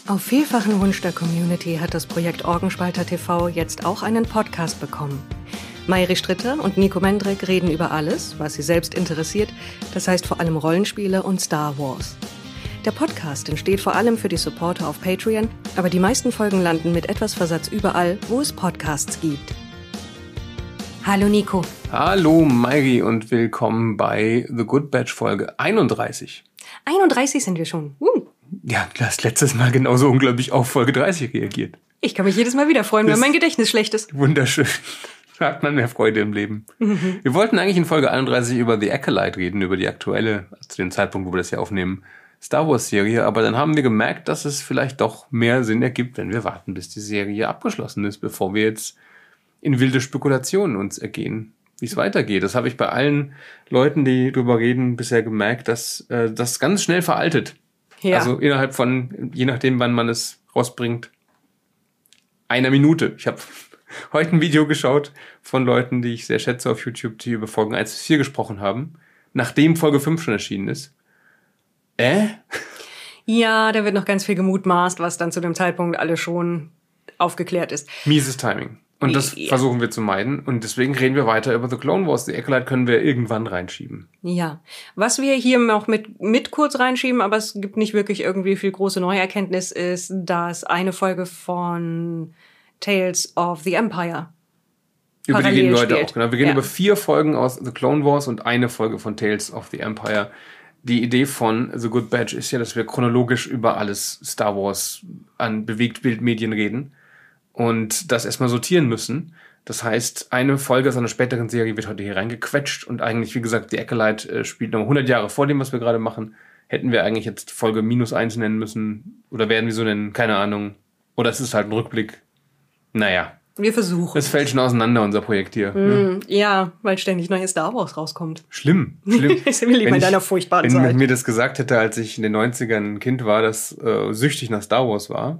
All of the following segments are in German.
Auf vielfachen Wunsch der Community hat das Projekt Orgenspalter TV jetzt auch einen Podcast bekommen. Mayri Stritter und Nico Mendrick reden über alles, was sie selbst interessiert, das heißt vor allem Rollenspiele und Star Wars. Der Podcast entsteht vor allem für die Supporter auf Patreon, aber die meisten Folgen landen mit etwas Versatz überall, wo es Podcasts gibt. Hallo Nico. Hallo Mayri und willkommen bei The Good Batch Folge 31. 31 sind wir schon. Ja, du hast letztes Mal genauso unglaublich auf Folge 30 reagiert. Ich kann mich jedes Mal wieder freuen, wenn mein Gedächtnis schlecht ist. Wunderschön. Da hat man mehr Freude im Leben. Mhm. Wir wollten eigentlich in Folge 31 über The Acolyte reden, über die aktuelle, zu dem Zeitpunkt, wo wir das hier aufnehmen, Star Wars Serie. Aber dann haben wir gemerkt, dass es vielleicht doch mehr Sinn ergibt, wenn wir warten, bis die Serie abgeschlossen ist, bevor wir jetzt in wilde Spekulationen uns ergehen, wie es weitergeht. Das habe ich bei allen Leuten, die drüber reden, bisher gemerkt, dass das ganz schnell veraltet. Ja. Also innerhalb von, je nachdem, wann man es rausbringt, einer Minute. Ich habe heute ein Video geschaut von Leuten, die ich sehr schätze auf YouTube, die über Folgen 1 bis 4 gesprochen haben, nachdem Folge 5 schon erschienen ist. Ja, da wird noch ganz viel gemutmaßt, was dann zu dem Zeitpunkt alles schon aufgeklärt ist. Mieses Timing. Und das versuchen wir zu meiden. Und deswegen reden wir weiter über The Clone Wars. The Acolyte können wir irgendwann reinschieben. Ja. Was wir hier noch mit kurz reinschieben, aber es gibt nicht wirklich irgendwie viel große neue Erkenntnis, ist, dass eine Folge von Tales of the Empire über die reden wir heute auch. Genau. Wir reden über 4 Folgen aus The Clone Wars und eine Folge von Tales of the Empire. Die Idee von The Good Batch ist ja, dass wir chronologisch über alles Star Wars an Bewegtbildmedien reden. Und das erstmal sortieren müssen. Das heißt, eine Folge aus einer späteren Serie wird heute hier reingequetscht und eigentlich, wie gesagt, die Acolyte spielt noch 100 Jahre vor dem, was wir gerade machen. Hätten wir eigentlich jetzt Folge -1 nennen müssen oder werden wir so nennen, keine Ahnung. Oder es ist halt ein Rückblick. Naja. Wir versuchen. Es fällt schon auseinander, unser Projekt hier. Ne? Ja, weil ständig neues Star Wars rauskommt. Schlimm. Ich will lieber in deiner furchtbaren Zeit. Wenn man mir das gesagt hätte, als ich in den 90ern ein Kind war, das süchtig nach Star Wars war,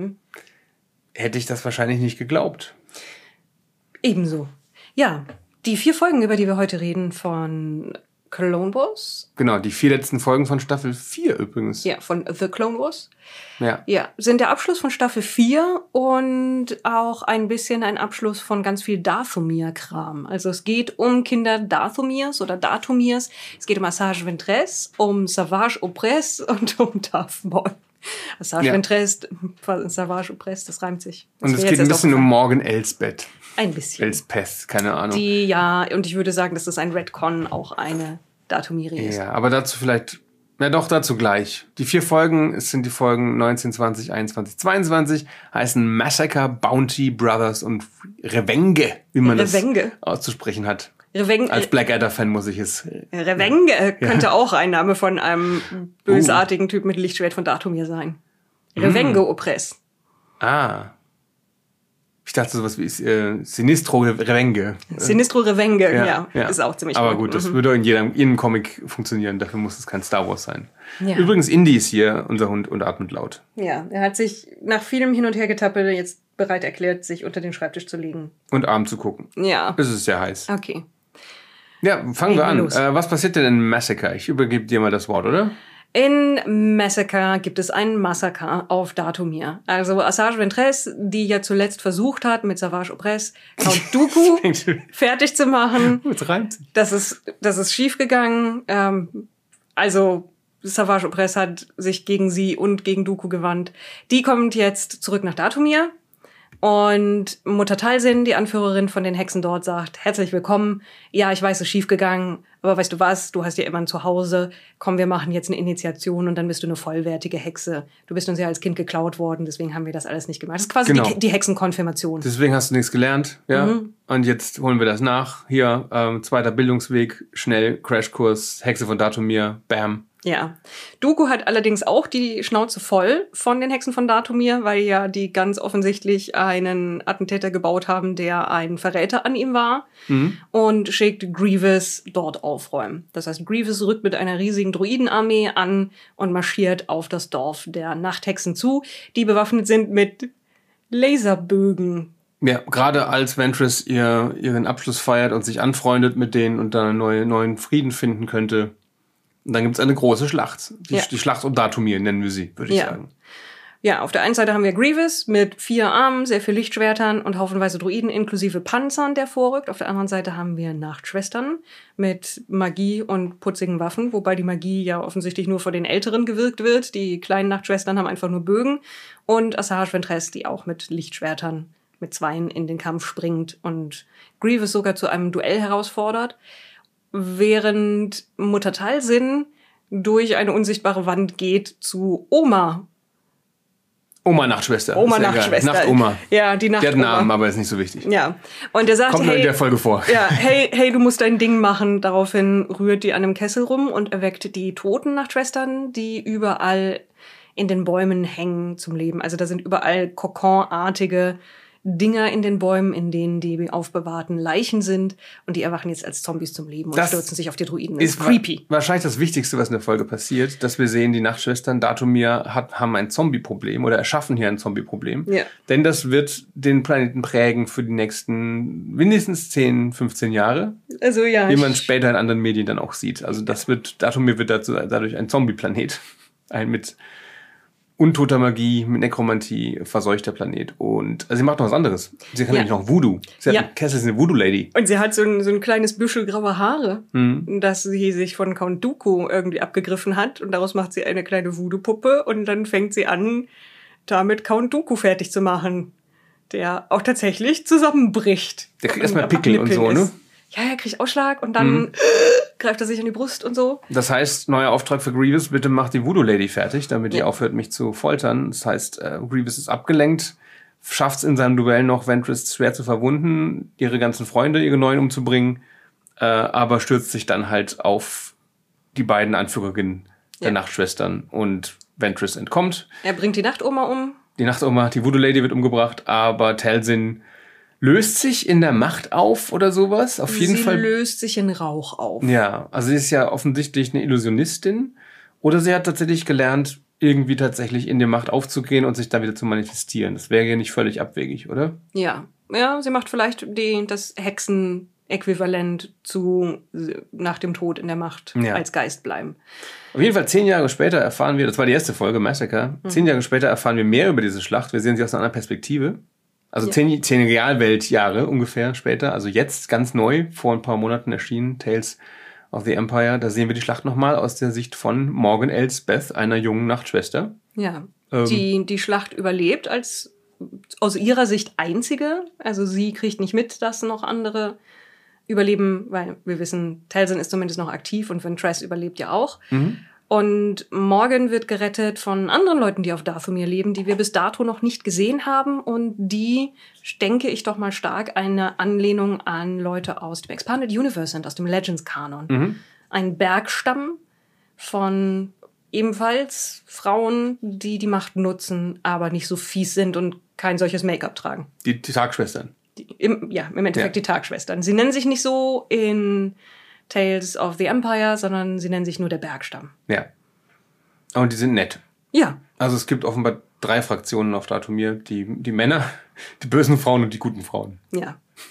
hätte ich das wahrscheinlich nicht geglaubt. Ebenso. Ja, die 4 Folgen, über die wir heute reden, von Clone Wars. Genau, die 4 letzten Folgen von Staffel 4 übrigens. Ja, von The Clone Wars. Ja, sind der Abschluss von Staffel 4 und auch ein bisschen ein Abschluss von ganz viel Dathomir-Kram. Also es geht um Kinder Dathomirs oder Dathomirs. Es geht um Asajj Ventress, um Savage Opress und um Darth Maul. Asajj Ventress, Savage Opress, das reimt sich. Und es geht ein bisschen um Morgan Elsbeth. Ein bisschen. Elspeth, keine Ahnung. Und ich würde sagen, dass das ein Retcon auch eine Dathomiri ist. Ja, aber dazu vielleicht, dazu gleich. Die 4 Folgen, es sind die Folgen 19, 20, 21, 22, heißen Massacre, Bounty, Brothers und Revenge, wie man das auszusprechen hat. Als Blackadder-Fan muss ich es. Revenge könnte auch ein Name von einem bösartigen Typ mit Lichtschwert von Dathomir sein. Revenge Opress. Ich dachte sowas wie Sinistro Revenge. Sinistro Revenge, ja. Ist auch ziemlich Aber gut, das würde in jedem Comic funktionieren. Dafür muss es kein Star Wars sein. Ja. Übrigens, Indy ist hier, unser Hund, und atmet laut. Ja, er hat sich nach vielem Hin- und Hergetappe jetzt bereit erklärt, sich unter den Schreibtisch zu legen. Und Arm zu gucken. Ja. Es ist sehr heiß. Okay. Ja, fangen wir an. Was passiert denn in Massacre? Ich übergebe dir mal das Wort, oder? In Massacre gibt es ein Massaker auf Dathomir. Also Asajj Ventress, die ja zuletzt versucht hat, mit Savage Opress Count Dooku fertig zu machen. Das ist schiefgegangen. Also Savage Opress hat sich gegen sie und gegen Dooku gewandt. Die kommt jetzt zurück nach Dathomir. Und Mutter Talzin, die Anführerin von den Hexen dort, sagt, herzlich willkommen. Ja, ich weiß, es ist schiefgegangen, aber weißt du was, du hast ja immer ein Zuhause. Komm, wir machen jetzt eine Initiation und dann bist du eine vollwertige Hexe. Du bist uns ja als Kind geklaut worden, deswegen haben wir das alles nicht gemacht. Das ist quasi die Hexenkonfirmation. Deswegen hast du nichts gelernt, ja. Und jetzt holen wir das nach. Hier, 2. Bildungsweg, schnell, Crashkurs, Hexe von Dathomir, bam. Ja. Dooku hat allerdings auch die Schnauze voll von den Hexen von Dathomir, weil ja die ganz offensichtlich einen Attentäter gebaut haben, der ein Verräter an ihm war, und schickt Grievous dort aufräumen. Das heißt, Grievous rückt mit einer riesigen Droidenarmee an und marschiert auf das Dorf der Nachthexen zu, die bewaffnet sind mit Laserbögen. Ja, gerade als Ventress ihren Abschluss feiert und sich anfreundet mit denen und dann einen neuen Frieden finden könnte. Und dann gibt's eine große Schlacht. Die Schlacht um Dathomir nennen wir sie, würde ich sagen. Ja, auf der einen Seite haben wir Grievous mit 4 Armen, sehr viel Lichtschwertern und haufenweise Droiden inklusive Panzern, der vorrückt. Auf der anderen Seite haben wir Nachtschwestern mit Magie und putzigen Waffen, wobei die Magie ja offensichtlich nur vor den Älteren gewirkt wird. Die kleinen Nachtschwestern haben einfach nur Bögen. Und Asajj Ventress, die auch mit Lichtschwertern mit 2 in den Kampf springt und Grievous sogar zu einem Duell herausfordert, während Mutter Talzin durch eine unsichtbare Wand geht zu Oma Nachtschwester. Oma Nachtschwester. Nachtoma. Ja, die Nachtoma. Der hat einen Namen, aber ist nicht so wichtig. Ja. Und der sagt, kommt nur in der Folge vor. Ja, hey, du musst dein Ding machen. Daraufhin rührt die an einem Kessel rum und erweckt die toten Nachtschwestern, die überall in den Bäumen hängen zum Leben. Also da sind überall Kokonartige Dinger in den Bäumen, in denen die aufbewahrten Leichen sind. Und die erwachen jetzt als Zombies zum Leben und stürzen sich auf die Druiden. Das ist creepy. Wahrscheinlich das Wichtigste, was in der Folge passiert, dass wir sehen, die Nachtschwestern Dathomir haben ein Zombie-Problem oder erschaffen hier ein Zombie-Problem. Ja. Denn das wird den Planeten prägen für die nächsten mindestens 10, 15 Jahre. Also ja. Wie man später in anderen Medien dann auch sieht. Also Dathomir wird dadurch ein Zombie-Planet. Ein mit untoter Magie, mit Nekromantie verseuchter Planet. Und also sie macht noch was anderes. Sie kann nämlich noch Voodoo. Sie hat einen Kessel, ist eine Voodoo-Lady. Und sie hat so ein kleines Büschel graue Haare, das sie sich von Count Dooku irgendwie abgegriffen hat. Und daraus macht sie eine kleine Voodoo-Puppe. Und dann fängt sie an, damit Count Dooku fertig zu machen. Der auch tatsächlich zusammenbricht. Der kriegt erstmal Pickel und so, ne? Ja, er kriegt Ausschlag und dann greift er sich an die Brust und so. Das heißt, neuer Auftrag für Grievous, bitte mach die Voodoo-Lady fertig, damit die aufhört, mich zu foltern. Das heißt, Grievous ist abgelenkt, schafft es in seinem Duell noch, Ventress schwer zu verwunden, ihre ganzen Freunde, ihre Neuen umzubringen, aber stürzt sich dann halt auf die beiden Anführerinnen der Nachtschwestern und Ventress entkommt. Er bringt die Nachtoma um. Die Nachtoma, die Voodoo-Lady wird umgebracht, aber Talzin löst sich in der Macht auf oder sowas? Auf jeden Fall. Sie löst sich in Rauch auf. Ja, also sie ist ja offensichtlich eine Illusionistin. Oder sie hat tatsächlich gelernt, irgendwie tatsächlich in die Macht aufzugehen und sich da wieder zu manifestieren. Das wäre ja nicht völlig abwegig, oder? Ja, sie macht vielleicht das Hexen-Äquivalent zu nach dem Tod in der Macht als Geist bleiben. Auf jeden Fall 10 Jahre später erfahren wir, das war die erste Folge, Massacre, 10 Jahre später erfahren wir mehr über diese Schlacht. Wir sehen sie aus einer anderen Perspektive. Also 10 Realweltjahre ungefähr später, also jetzt ganz neu, vor ein paar Monaten erschienen, Tales of the Empire. Da sehen wir die Schlacht nochmal aus der Sicht von Morgan Elsbeth, einer jungen Nachtschwester. Ja, die Schlacht überlebt als aus ihrer Sicht einzige. Also sie kriegt nicht mit, dass noch andere überleben, weil wir wissen, Talzin ist zumindest noch aktiv und Ventress überlebt ja auch. Und Morgan wird gerettet von anderen Leuten, die auf Dathomir leben, die wir bis dato noch nicht gesehen haben und die, denke ich doch mal stark, eine Anlehnung an Leute aus dem Expanded Universe sind, aus dem Legends-Kanon. Ein Bergstamm von ebenfalls Frauen, die die Macht nutzen, aber nicht so fies sind und kein solches Make-up tragen. Die Tagschwestern. Im Endeffekt die Tagschwestern. Sie nennen sich nicht so in Tales of the Empire, sondern sie nennen sich nur der Bergstamm. Ja. Und die sind nett. Ja. Also es gibt offenbar 3 Fraktionen auf Dathomir. Die Männer, die bösen Frauen und die guten Frauen. Ja.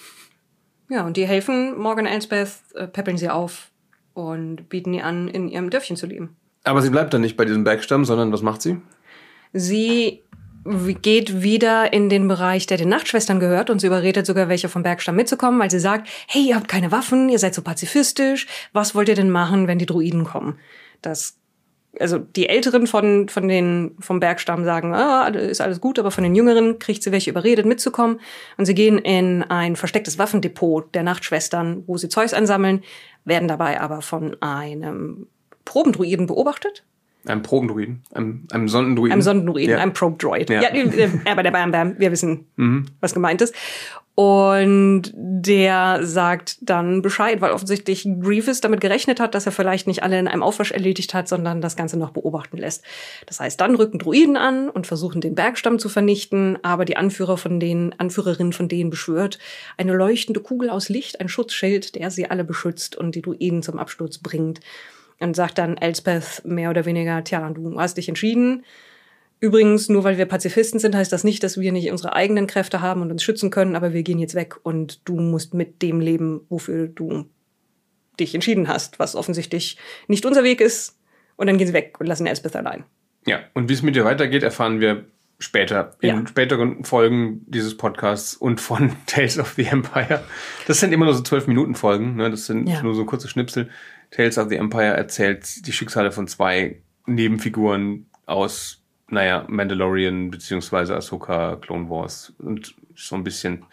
Ja, und die helfen Morgan Elsbeth, peppeln sie auf und bieten ihr an, in ihrem Dörfchen zu leben. Aber sie bleibt dann nicht bei diesem Bergstamm, sondern was macht sie? Sie geht wieder in den Bereich, der den Nachtschwestern gehört und sie überredet sogar welche vom Bergstamm mitzukommen, weil sie sagt, hey, ihr habt keine Waffen, ihr seid so pazifistisch, was wollt ihr denn machen, wenn die Druiden kommen? Also die Älteren vom Bergstamm sagen, ist alles gut, aber von den Jüngeren kriegt sie welche überredet mitzukommen und sie gehen in ein verstecktes Waffendepot der Nachtschwestern, wo sie Zeugs ansammeln, werden dabei aber von einem Probendruiden beobachtet. Einem Probendruiden, einem Sondendruiden. Einem Sondendruiden, einem Probe-Droid. Ja, wir wissen, was gemeint ist. Und der sagt dann Bescheid, weil offensichtlich Grievous damit gerechnet hat, dass er vielleicht nicht alle in einem Aufwasch erledigt hat, sondern das Ganze noch beobachten lässt. Das heißt, dann rücken Druiden an und versuchen, den Bergstamm zu vernichten, aber die Anführerin von denen beschwört eine leuchtende Kugel aus Licht, ein Schutzschild, der sie alle beschützt und die Druiden zum Absturz bringt. Und sagt dann Elsbeth mehr oder weniger, tja, du hast dich entschieden. Übrigens, nur weil wir Pazifisten sind, heißt das nicht, dass wir nicht unsere eigenen Kräfte haben und uns schützen können, aber wir gehen jetzt weg und du musst mit dem leben, wofür du dich entschieden hast, was offensichtlich nicht unser Weg ist. Und dann gehen sie weg und lassen Elsbeth allein. Ja, und wie es mit ihr weitergeht, erfahren wir später, in späteren Folgen dieses Podcasts und von Tales of the Empire. Das sind immer nur so 12-Minuten-Folgen, ne? Das sind nur so kurze Schnipsel. Tales of the Empire erzählt die Schicksale von 2 Nebenfiguren aus, Mandalorian beziehungsweise Ahsoka, Clone Wars und so ein bisschen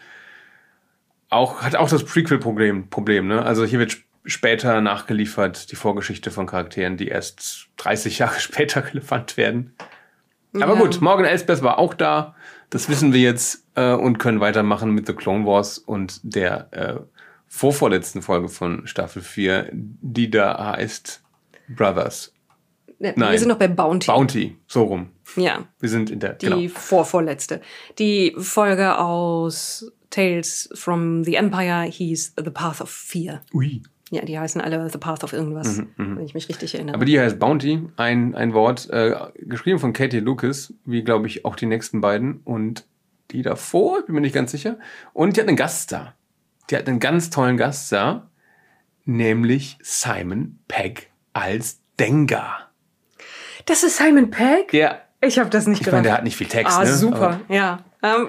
hat auch das Prequel-Problem, ne? Also hier wird später nachgeliefert die Vorgeschichte von Charakteren, die erst 30 Jahre später relevant werden. Aber gut, Morgan Elsbeth war auch da, das wissen wir jetzt und können weitermachen mit The Clone Wars und der vorvorletzten Folge von Staffel 4, die da heißt Brothers. Nein, wir sind noch bei Bounty. Bounty, so rum. Ja. Wir sind in der, die vorvorletzte. Die Folge aus Tales from the Empire hieß The Path of Fear. Ui. Ja, die heißen alle The Path of irgendwas, wenn ich mich richtig erinnere. Aber die heißt Bounty, ein Wort, geschrieben von Katie Lucas, wie glaube ich auch die nächsten beiden. Und die davor, ich bin mir nicht ganz sicher. Und die hat einen Gaststar. Die hat einen ganz tollen Gaststar, nämlich Simon Pegg als Dengar. Das ist Simon Pegg? Ja. Ich habe das nicht gedacht. Ich meine, der hat nicht viel Text, ne? Super, aber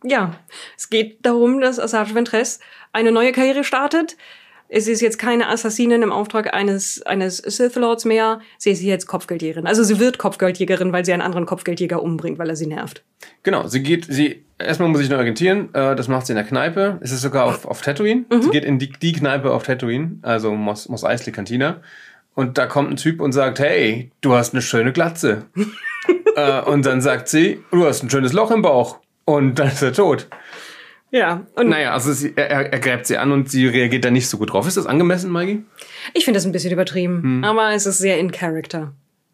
es geht darum, dass Asajj Ventress eine neue Karriere startet. Es ist jetzt keine Assassinin im Auftrag eines Sith Lords mehr. Sie ist jetzt Kopfgeldjägerin. Also sie wird Kopfgeldjägerin, weil sie einen anderen Kopfgeldjäger umbringt, weil er sie nervt. Genau, erstmal muss ich noch orientieren, das macht sie in der Kneipe. Es ist sogar auf Tatooine. Sie geht in die Kneipe auf Tatooine, also Mos Eisley Cantina. Und da kommt ein Typ und sagt, hey, du hast eine schöne Glatze. Und dann sagt sie, du hast ein schönes Loch im Bauch. Und dann ist er tot. Ja. Und also er gräbt sie an und sie reagiert da nicht so gut drauf. Ist das angemessen, Maggie? Ich finde das ein bisschen übertrieben, aber es ist sehr in Character.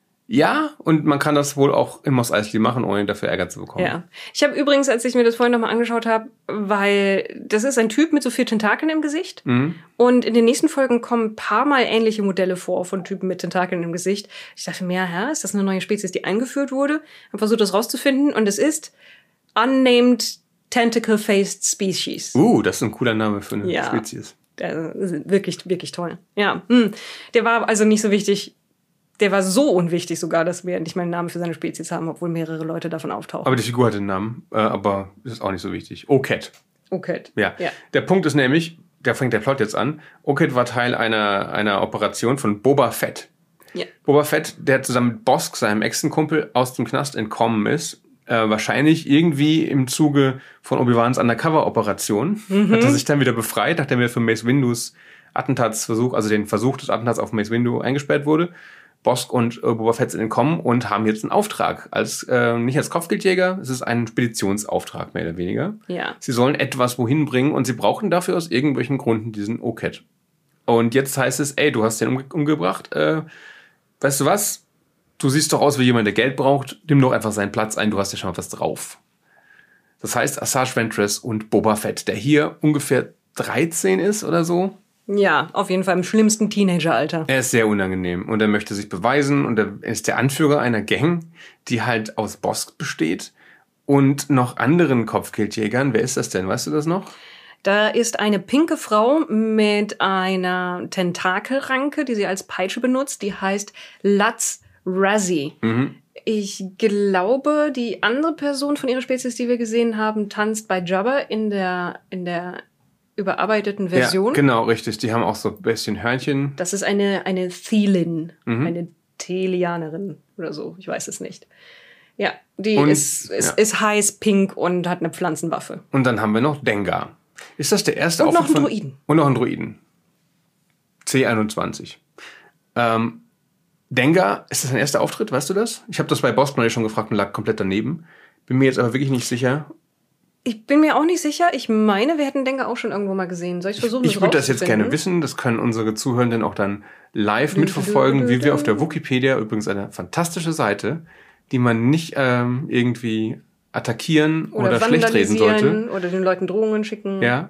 Ja, und man kann das wohl auch in Mos Eisley machen, ohne dafür Ärger zu bekommen. Ja. Ich habe übrigens, als ich mir das vorhin nochmal angeschaut habe, weil das ist ein Typ mit so 4 Tentakeln im Gesicht. Und in den nächsten Folgen kommen ein paar Mal ähnliche Modelle vor von Typen mit Tentakeln im Gesicht. Ich dachte mir, ist das eine neue Spezies, die eingeführt wurde? Habe versucht, das rauszufinden. Und es ist Unnamed Tentacle-Faced Species. Das ist ein cooler Name für eine Spezies. Wirklich, wirklich toll. Ja. Der war also nicht so wichtig. Der war so unwichtig sogar, dass wir nicht mal einen Namen für seine Spezies haben, obwohl mehrere Leute davon auftauchen. Aber die Figur hat einen Namen, aber ist auch nicht so wichtig. Oket. Ja. Der Punkt ist nämlich, da fängt der Plot jetzt an, Oket war Teil einer Operation von Boba Fett. Ja. Boba Fett, der zusammen mit Bosk, seinem Echsenkumpel, aus dem Knast entkommen ist. Wahrscheinlich irgendwie im Zuge von Obi-Wans Undercover-Operation. Hat er sich dann wieder befreit, nachdem er für Mace Windus Attentatsversuch, also den Versuch des Attentats auf Mace Windu eingesperrt wurde. Bosk und Boba Fett sind entkommen und haben jetzt einen Auftrag. Nicht als Kopfgeldjäger, es ist ein Speditionsauftrag, mehr oder weniger. Ja. Sie sollen etwas wohin bringen und sie brauchen dafür aus irgendwelchen Gründen diesen Oket. Und jetzt heißt es, du hast den umgebracht. Weißt du was? Du siehst doch aus wie jemand, der Geld braucht. Nimm doch einfach seinen Platz ein, du hast ja schon mal was drauf. Das heißt, Asajj Ventress und Boba Fett, der hier ungefähr 13 ist oder so. Ja, auf jeden Fall im schlimmsten Teenageralter. Er ist sehr unangenehm und er möchte sich beweisen und er ist der Anführer einer Gang, die halt aus Bosk besteht und noch anderen Kopfgeldjägern. Wer ist das denn? Weißt du das noch? Da ist eine pinke Frau mit einer Tentakelranke, die sie als Peitsche benutzt. Die heißt Lutz Razzie. Ich glaube, die andere Person von ihrer Spezies, die wir gesehen haben, tanzt bei Jabba in der überarbeiteten Version. Ja, genau, richtig. Die haben auch so ein bisschen Hörnchen. Das ist eine Thelin, eine Thelianerin oder so. Ich weiß es nicht. Ja, die ist heiß, pink und hat eine Pflanzenwaffe. Und dann haben wir noch Dengar. Ist das der erste Auftritt von... Und noch einen Druiden. C21. Dengar, ist das ein erster Auftritt? Weißt du das? Ich habe das bei Bosk schon gefragt und lag komplett daneben. Bin mir jetzt aber wirklich nicht sicher. Ich bin mir auch nicht sicher. Ich meine, wir hätten Dengar auch schon irgendwo mal gesehen. Soll ich versuchen, Ich würde das jetzt gerne wissen. Das können unsere Zuhörenden auch dann live mitverfolgen, wie wir auf der Wikipedia, übrigens eine fantastische Seite, die man nicht irgendwie attackieren oder schlecht reden sollte. Oder den Leuten Drohungen schicken. Ja.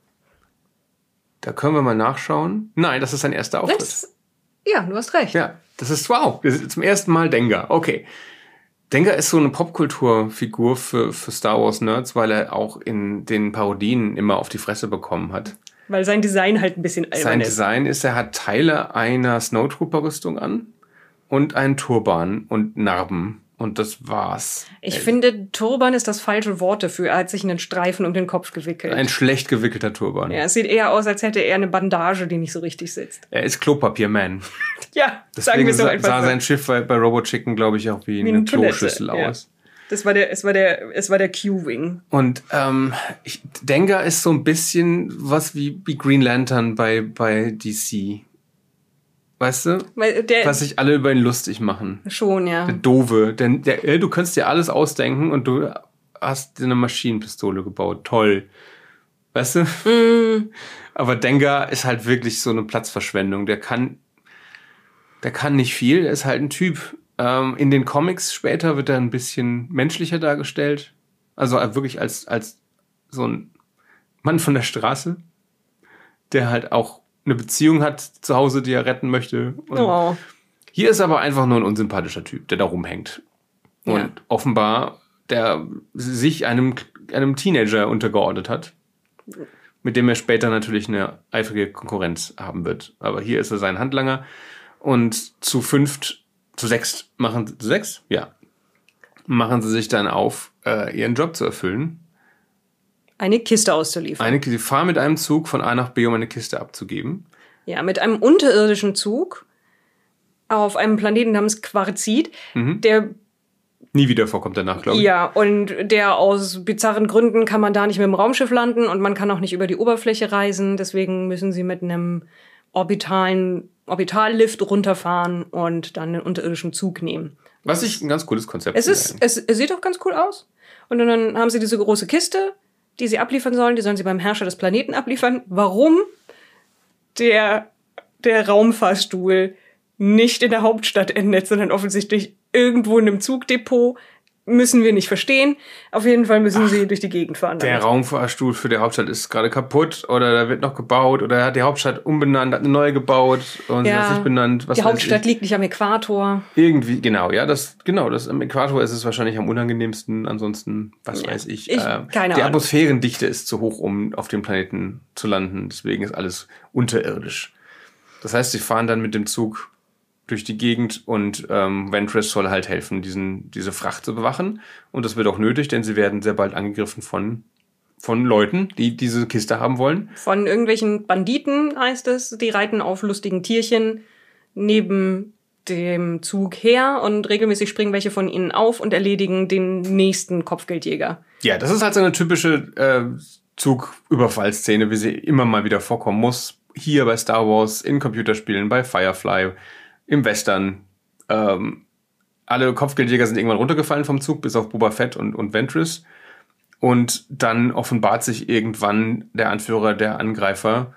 Da können wir mal nachschauen. Nein, das ist sein erster Auftritt. Ja, du hast recht. Ja, das ist wow. Das ist zum ersten Mal Dengar. Okay. Dengar ist so eine Popkulturfigur für Star Wars-Nerds, weil er auch in den Parodien immer auf die Fresse bekommen hat. Weil sein Design halt ein bisschen albern ist. Sein Design ist, er hat Teile einer Snowtrooper-Rüstung an und einen Turban und Narben Und das war's. Ich finde, Turban ist das falsche Wort dafür. Er hat sich einen Streifen um den Kopf gewickelt. Ein schlecht gewickelter Turban. Ja, es sieht eher aus, als hätte er eine Bandage, die nicht so richtig sitzt. Er ist Klopapierman. Ja, deswegen sagen wir so sah sein Schiff bei Robot Chicken, glaube ich, auch wie eine Kloschüssel aus. Es war der Q-Wing. Und Dengar ist so ein bisschen was wie Green Lantern bei DC. Weißt du? Was sich alle über ihn lustig machen. Schon, ja. Der Doofe. Du könntest dir alles ausdenken und du hast dir eine Maschinenpistole gebaut. Toll. Weißt du? Mm. Aber Dengar ist halt wirklich so eine Platzverschwendung. Der kann nicht viel. Er ist halt ein Typ. In den Comics später wird er ein bisschen menschlicher dargestellt. Also wirklich als so ein Mann von der Straße, der halt auch eine Beziehung hat zu Hause, die er retten möchte. Und hier ist aber einfach nur ein unsympathischer Typ, der da rumhängt. Und offenbar der sich einem Teenager untergeordnet hat, mit dem er später natürlich eine eifrige Konkurrenz haben wird. Aber hier ist er sein Handlanger. Und zu sechs machen sie sich dann auf, ihren Job zu erfüllen. Eine Kiste auszuliefern. Sie fahren mit einem Zug von A nach B, um eine Kiste abzugeben. Ja, mit einem unterirdischen Zug auf einem Planeten namens Quarzit, der nie wieder vorkommt danach, glaube ich. Ja, und der aus bizarren Gründen kann man da nicht mit dem Raumschiff landen und man kann auch nicht über die Oberfläche reisen. Deswegen müssen sie mit einem Orbitallift runterfahren und dann einen unterirdischen Zug nehmen. Was ich ein ganz cooles Konzept finde. Es sieht auch ganz cool aus. Und dann haben sie diese große Kiste, die sie abliefern sollen. Die sollen sie beim Herrscher des Planeten abliefern. Warum der Raumfahrstuhl nicht in der Hauptstadt endet, sondern offensichtlich irgendwo in einem Zugdepot, müssen wir nicht verstehen. Auf jeden Fall müssen sie durch die Gegend fahren. Der Raumfahrstuhl für die Hauptstadt ist gerade kaputt oder da wird noch gebaut oder hat die Hauptstadt umbenannt, hat eine neue gebaut und sie hat sich benannt. Die Hauptstadt liegt nicht am Äquator. Irgendwie, genau. Das am Äquator ist es wahrscheinlich am unangenehmsten. Ansonsten, weiß ich. Keine die Ahnung. Atmosphärendichte ist zu hoch, um auf dem Planeten zu landen. Deswegen ist alles unterirdisch. Das heißt, sie fahren dann mit dem Zug durch die Gegend und Ventress soll halt helfen, diese Fracht zu bewachen. Und das wird auch nötig, denn sie werden sehr bald angegriffen von Leuten, die diese Kiste haben wollen. Von irgendwelchen Banditen, heißt es. Die reiten auf lustigen Tierchen neben dem Zug her und regelmäßig springen welche von ihnen auf und erledigen den nächsten Kopfgeldjäger. Ja, das ist halt so eine typische Zugüberfallszene, wie sie immer mal wieder vorkommen muss. Hier bei Star Wars, in Computerspielen, bei Firefly, im Western. Alle Kopfgeldjäger sind irgendwann runtergefallen vom Zug, bis auf Boba Fett und Ventress. Und dann offenbart sich irgendwann der Anführer der Angreifer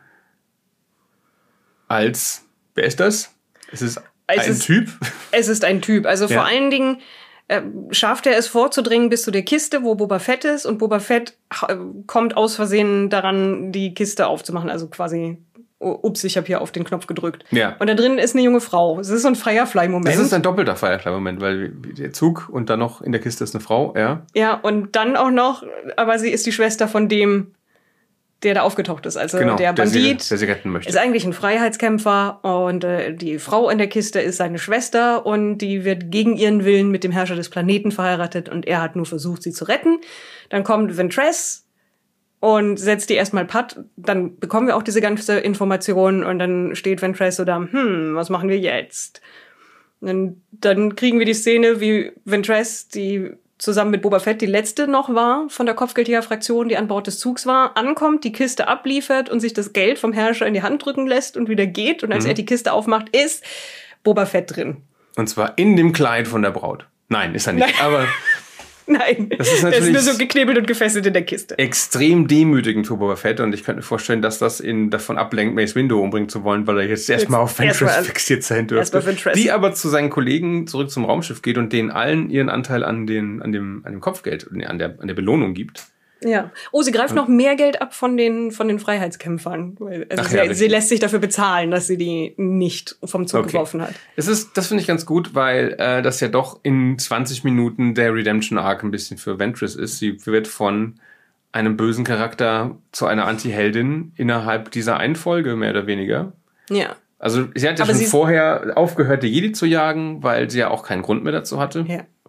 als, wer ist das? Es ist ein Typ. Es ist ein Typ. Also vor allen Dingen schafft er es vorzudringen bis zu der Kiste, wo Boba Fett ist. Und Boba Fett kommt aus Versehen daran, die Kiste aufzumachen. Also quasi, ups, ich habe hier auf den Knopf gedrückt. Ja. Und da drin ist eine junge Frau. Es ist so ein Firefly-Moment. Das ist ein doppelter Firefly-Moment, weil der Zug und dann noch in der Kiste ist eine Frau, ja. Ja, und dann auch noch, aber sie ist die Schwester von dem, der da aufgetaucht ist. Also genau, der Bandit der sie retten möchte. Ist eigentlich ein Freiheitskämpfer und die Frau in der Kiste ist seine Schwester und die wird gegen ihren Willen mit dem Herrscher des Planeten verheiratet und er hat nur versucht, sie zu retten. Dann kommt Ventress und setzt die erstmal patt. Dann bekommen wir auch diese ganze Information und dann steht Ventress so da, was machen wir jetzt? Und dann kriegen wir die Szene, wie Ventress, die zusammen mit Boba Fett die letzte noch war von der Kopfgeldjäger-Fraktion, die an Bord des Zugs war, ankommt, die Kiste abliefert und sich das Geld vom Herrscher in die Hand drücken lässt und wieder geht. Und als er die Kiste aufmacht, ist Boba Fett drin. Und zwar in dem Kleid von der Braut. Nein, ist er nicht. Nein. Aber nein, das ist der ist nur so geknebelt und gefesselt in der Kiste. Extrem demütigend für Boba Fett. Und ich könnte mir vorstellen, dass das ihn davon ablenkt, Mace Windu umbringen zu wollen, weil er jetzt erstmal auf Ventress fixiert sein dürfte. Die aber zu seinen Kollegen zurück zum Raumschiff geht und denen allen ihren Anteil an dem Kopfgeld, an der Belohnung gibt. Ja. Oh, sie greift noch mehr Geld ab von den Freiheitskämpfern. Also sie lässt sich dafür bezahlen, dass sie die nicht vom Zug geworfen hat. Das finde ich ganz gut, weil das ja doch in 20 Minuten der Redemption Arc ein bisschen für Ventress ist. Sie wird von einem bösen Charakter zu einer Anti-Heldin innerhalb dieser einen Folge, mehr oder weniger. Ja. Also sie hat ja schon vorher aufgehört, die Jedi zu jagen, weil sie ja auch keinen Grund mehr dazu hatte. Ja.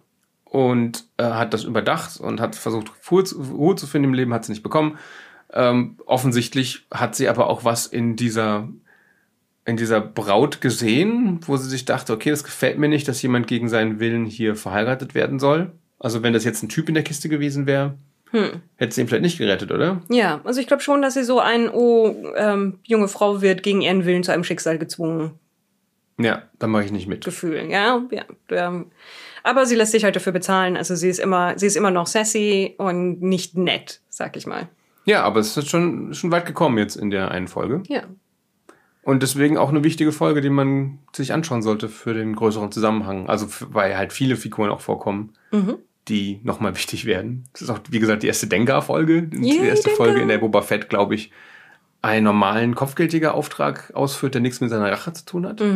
und hat das überdacht und hat versucht, Ruhe zu finden im Leben, hat sie nicht bekommen. Offensichtlich hat sie aber auch was in dieser Braut gesehen, wo sie sich dachte, okay, das gefällt mir nicht, dass jemand gegen seinen Willen hier verheiratet werden soll. Also wenn das jetzt ein Typ in der Kiste gewesen wäre, hätte sie ihn vielleicht nicht gerettet, oder? Ja, also ich glaube schon, dass sie so junge Frau wird gegen ihren Willen zu einem Schicksal gezwungen. Ja, da mache ich nicht mit. Gefühl, ja. Aber sie lässt sich halt dafür bezahlen. Also sie ist immer noch sassy und nicht nett, sag ich mal. Ja, aber es ist schon weit gekommen jetzt in der einen Folge. Ja. Und deswegen auch eine wichtige Folge, die man sich anschauen sollte für den größeren Zusammenhang. Also weil halt viele Figuren auch vorkommen, die nochmal wichtig werden. Das ist auch, wie gesagt, die erste Dengar-Folge. Die erste Folge, in der Boba Fett, glaube ich, einen normalen Kopfgeldjäger-Auftrag ausführt, der nichts mit seiner Rache zu tun hat.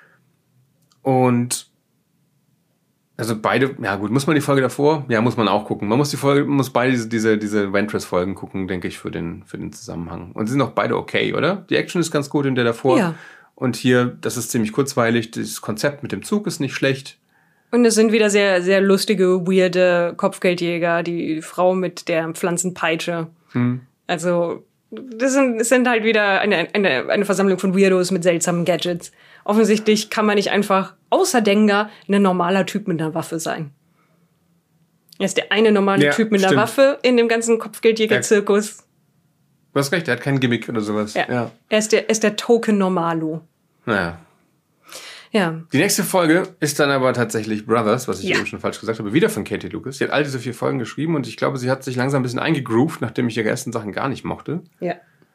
Und also beide, ja gut, muss man die Folge davor? Ja, muss man auch gucken. Man muss beide diese Ventress-Folgen gucken, denke ich, für den Zusammenhang. Und sie sind auch beide okay, oder? Die Action ist ganz gut in der davor. Ja. Und hier, das ist ziemlich kurzweilig. Das Konzept mit dem Zug ist nicht schlecht. Und es sind wieder sehr, sehr lustige, weirde Kopfgeldjäger, die Frau mit der Pflanzenpeitsche. Also, es sind halt wieder eine Versammlung von Weirdos mit seltsamen Gadgets. Offensichtlich kann man nicht einfach, außer Dengar, ein normaler Typ mit einer Waffe sein. Er ist der eine normale Typ mit einer Waffe in dem ganzen Kopfgeldjäger-Zirkus. Du hast recht, er hat kein Gimmick oder sowas. Ja. Er ist der Token Normalo. Naja. Ja. Die nächste Folge ist dann aber tatsächlich Brothers, was ich eben schon falsch gesagt habe, wieder von Katie Lucas. Sie hat all diese 4 Folgen geschrieben und ich glaube, sie hat sich langsam ein bisschen eingegroovt, nachdem ich ihre ersten Sachen gar nicht mochte. Ja.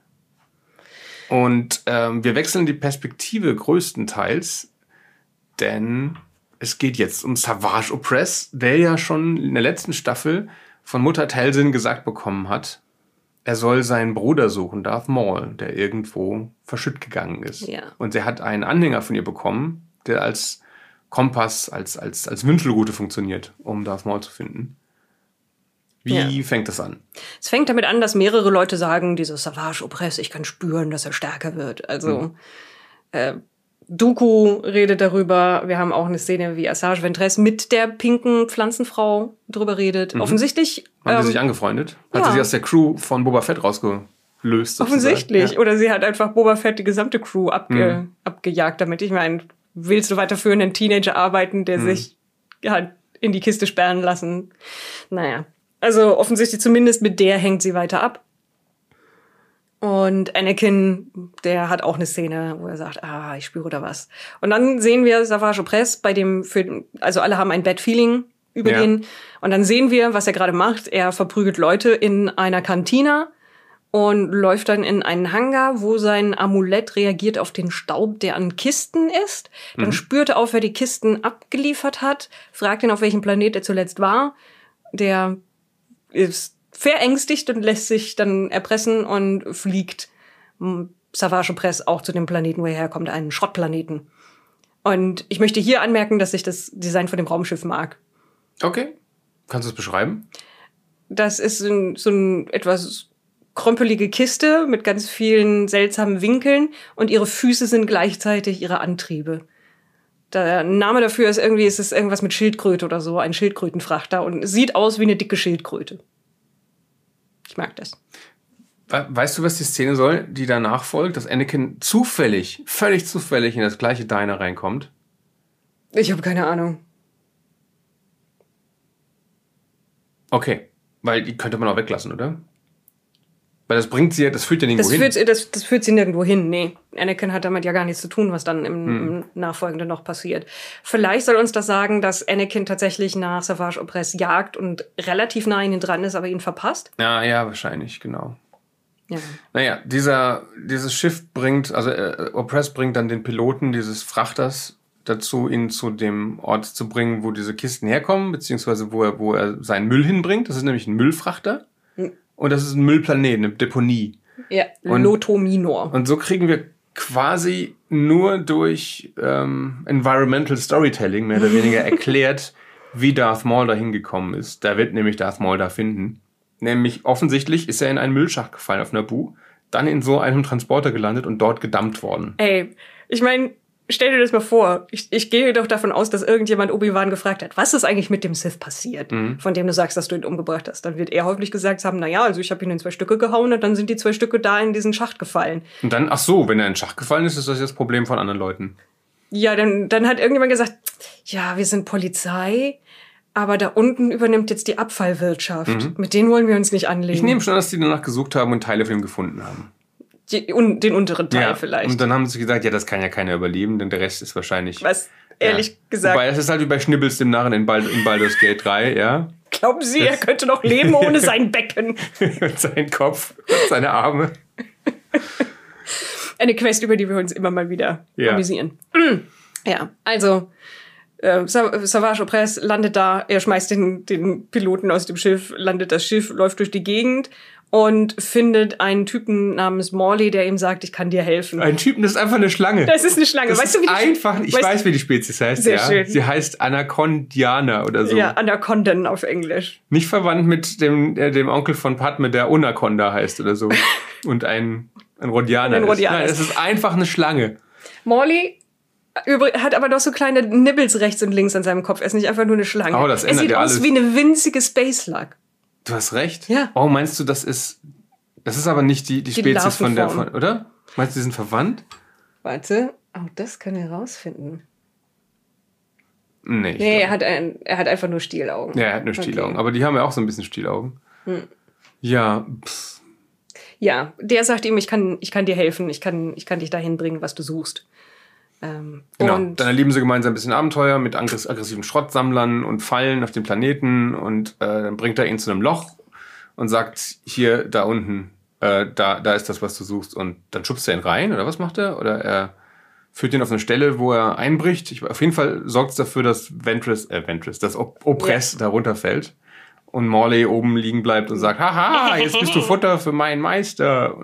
Und wir wechseln die Perspektive größtenteils, denn es geht jetzt um Savage Opress, der ja schon in der letzten Staffel von Mutter Talzin gesagt bekommen hat, er soll seinen Bruder suchen, Darth Maul, der irgendwo verschütt gegangen ist. Ja. Und er hat einen Anhänger von ihr bekommen, der als Kompass, als Wünschelroute funktioniert, um Darth Maul zu finden. Wie fängt das an? Es fängt damit an, dass mehrere Leute sagen, dieser Savage Opress, ich kann spüren, dass er stärker wird. Also Dooku redet darüber. Wir haben auch eine Szene, wie Asajj Ventress mit der pinken Pflanzenfrau drüber redet. Offensichtlich haben sie sich angefreundet? Hat sie sich aus der Crew von Boba Fett rausgelöst? Sozusagen? Offensichtlich. Ja. Oder sie hat einfach Boba Fett die gesamte Crew abgejagt damit. Ich meine, willst du weiter für einen Teenager arbeiten, der sich halt in die Kiste sperren lassen? Naja. Also offensichtlich zumindest mit der hängt sie weiter ab. Und Anakin, der hat auch eine Szene, wo er sagt, ich spüre da was. Und dann sehen wir Savage Opress also alle haben ein Bad Feeling über den. Und dann sehen wir, was er gerade macht. Er verprügelt Leute in einer Kantina und läuft dann in einen Hangar, wo sein Amulett reagiert auf den Staub, der an Kisten ist. Dann spürt er auf, wer die Kisten abgeliefert hat, fragt ihn, auf welchem Planet er zuletzt war. Der ist verängstigt und lässt sich dann erpressen und fliegt Savage Opress auch zu dem Planeten, wo er herkommt, einen Schrottplaneten. Und ich möchte hier anmerken, dass ich das Design von dem Raumschiff mag. Okay. Kannst du es beschreiben? Das ist so ein etwas krümpelige Kiste mit ganz vielen seltsamen Winkeln und ihre Füße sind gleichzeitig ihre Antriebe. Der Name dafür ist es ist irgendwas mit Schildkröte oder so, ein Schildkrötenfrachter und es sieht aus wie eine dicke Schildkröte. Ich mag das. Weißt du, was die Szene soll, die danach folgt, dass Anakin völlig zufällig in das gleiche Diner reinkommt? Ich habe keine Ahnung. Okay, weil die könnte man auch weglassen, oder? Weil das führt ja nirgendwo hin. Das führt sie nirgendwo hin, nee. Anakin hat damit ja gar nichts zu tun, was dann im Nachfolgenden noch passiert. Vielleicht soll uns das sagen, dass Anakin tatsächlich nach Savage Opress jagt und relativ nah an ihn dran ist, aber ihn verpasst. Ja, wahrscheinlich, genau. Ja. Naja, dieses Schiff Opress bringt dann den Piloten dieses Frachters dazu, ihn zu dem Ort zu bringen, wo diese Kisten herkommen, beziehungsweise wo er seinen Müll hinbringt. Das ist nämlich ein Müllfrachter. Und das ist ein Müllplanet, eine Deponie. Ja, Loto Minor. Und so kriegen wir quasi nur durch Environmental Storytelling mehr oder weniger erklärt, wie Darth Maul da hingekommen ist. Da wird nämlich Darth Maul da finden. Nämlich offensichtlich ist er in einen Müllschacht gefallen auf Naboo, dann in so einem Transporter gelandet und dort gedumpt worden. Ey, ich meine, stell dir das mal vor. Ich gehe doch davon aus, dass irgendjemand Obi-Wan gefragt hat, was ist eigentlich mit dem Sith passiert, von dem du sagst, dass du ihn umgebracht hast. Dann wird er hoffentlich gesagt haben, naja, also ich habe ihn in 2 Stücke gehauen und dann sind die 2 Stücke da in diesen Schacht gefallen. Und dann, ach so, wenn er in den Schacht gefallen ist, ist das das Problem von anderen Leuten. Ja, dann hat irgendjemand gesagt, ja, wir sind Polizei, aber da unten übernimmt jetzt die Abfallwirtschaft. Mit denen wollen wir uns nicht anlegen. Ich nehme schon, dass die danach gesucht haben und Teile von ihm gefunden haben. Den unteren Teil vielleicht. Und dann haben sie gesagt, ja, das kann ja keiner überleben, denn der Rest ist wahrscheinlich... Was, ehrlich gesagt... Wobei, das ist halt wie bei Schnibbels dem Narren in Baldur's Gate 3, ja. Glauben Sie, er könnte noch leben ohne sein Becken? Und seinen Kopf und seine Arme. Eine Quest, über die wir uns immer mal wieder amüsieren. Ja, also... Savage Opress landet da, er schmeißt den Piloten aus dem Schiff, landet das Schiff, läuft durch die Gegend und findet einen Typen namens Morley, der ihm sagt, ich kann dir helfen. Ein Typen, das ist einfach eine Schlange. Das ist eine Schlange. Das weißt du, wie die einfach, ich weiß, wie die Spezies heißt. Sehr schön. Sie heißt Anacondiana oder so. Ja, Anacondan auf Englisch. Nicht verwandt mit dem Onkel von Padme, der Unaconda heißt oder so. Und ein Rodianer ist. Nein, es ist einfach eine Schlange. Morley hat aber doch so kleine Nibbles rechts und links an seinem Kopf. Er ist nicht einfach nur eine Schlange. Oh, das ändert er sieht aus alles. wie eine winzige Space Slug. Du hast recht. Ja. Oh, meinst du, das ist aber nicht die Spezies von der, oder? Meinst du, die sind verwandt? Warte. Oh, das können wir rausfinden. Nee, er hat einfach nur Stielaugen. Ja, er hat nur Stielaugen. Okay. Aber die haben ja auch so ein bisschen Stielaugen. Ja, Ja, der sagt ihm, ich kann dir helfen. Ich kann dich dahin bringen, was du suchst. Genau, dann erleben sie gemeinsam ein bisschen Abenteuer mit aggressiven Schrottsammlern und Fallen auf dem Planeten und dann bringt er ihn zu einem Loch und sagt, hier, da unten, da ist das, was du suchst, und dann schubst er ihn rein, oder was macht er? Oder er führt ihn auf eine Stelle, wo er einbricht. Auf jeden Fall sorgt es dafür, dass das Opress da runterfällt und Morley oben liegen bleibt und sagt, haha, jetzt bist du Futter für meinen Meister.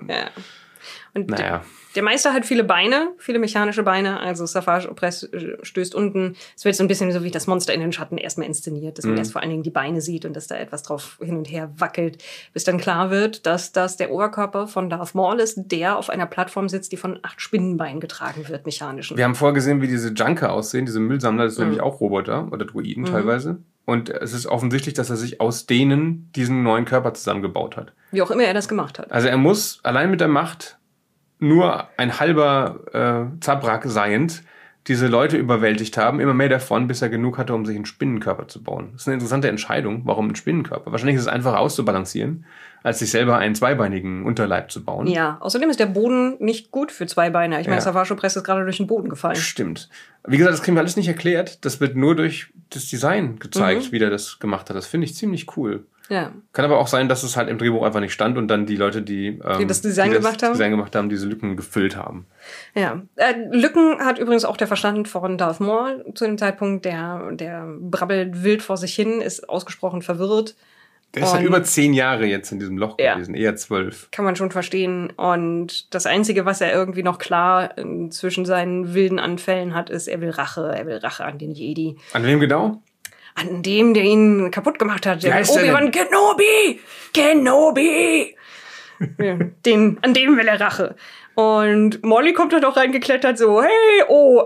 Und der Meister hat viele Beine, viele mechanische Beine. Also Savage Opress stößt unten. Es wird so ein bisschen so wie das Monster in den Schatten erstmal inszeniert, dass man erst vor allen Dingen die Beine sieht und dass da etwas drauf hin und her wackelt, bis dann klar wird, dass das der Oberkörper von Darth Maul ist, der auf einer Plattform sitzt, die von 8 Spinnenbeinen getragen wird, mechanischen. Wir haben vorher gesehen, wie diese Junker aussehen, diese Müllsammler. Das sind nämlich auch Roboter oder Droiden teilweise. Und es ist offensichtlich, dass er sich aus denen diesen neuen Körper zusammengebaut hat. Wie auch immer er das gemacht hat. Also er muss allein mit der Macht nur ein halber Zabrak seiend diese Leute überwältigt haben, immer mehr davon, bis er genug hatte, um sich einen Spinnenkörper zu bauen. Das ist eine interessante Entscheidung. Warum ein Spinnenkörper? Wahrscheinlich ist es einfacher auszubalancieren, als sich selber einen zweibeinigen Unterleib zu bauen. Ja, außerdem ist der Boden nicht gut für Zweibeiner. Ich meine, Savage Opress ist gerade durch den Boden gefallen. Stimmt. Wie gesagt, das kriegen wir alles nicht erklärt. Das wird nur durch das Design gezeigt, wie der das gemacht hat. Das finde ich ziemlich cool. Ja. Kann aber auch sein, dass es halt im Drehbuch einfach nicht stand und dann die Leute, die das Design gemacht haben, diese Lücken gefüllt haben. Ja. Lücken hat übrigens auch der Verstand von Darth Maul zu dem Zeitpunkt. Der brabbelt wild vor sich hin, ist ausgesprochen verwirrt. Der ist ja über 10 Jahre jetzt in diesem Loch gewesen, eher 12. Kann man schon verstehen. Und das Einzige, was er irgendwie noch klar zwischen seinen wilden Anfällen hat, ist, er will Rache. Er will Rache an den Jedi. An wem genau? An dem, der ihn kaputt gemacht hat. Der Obi-Wan Kenobi! Kenobi! An dem will er Rache. Und Molly kommt dann auch reingeklettert, so, hey,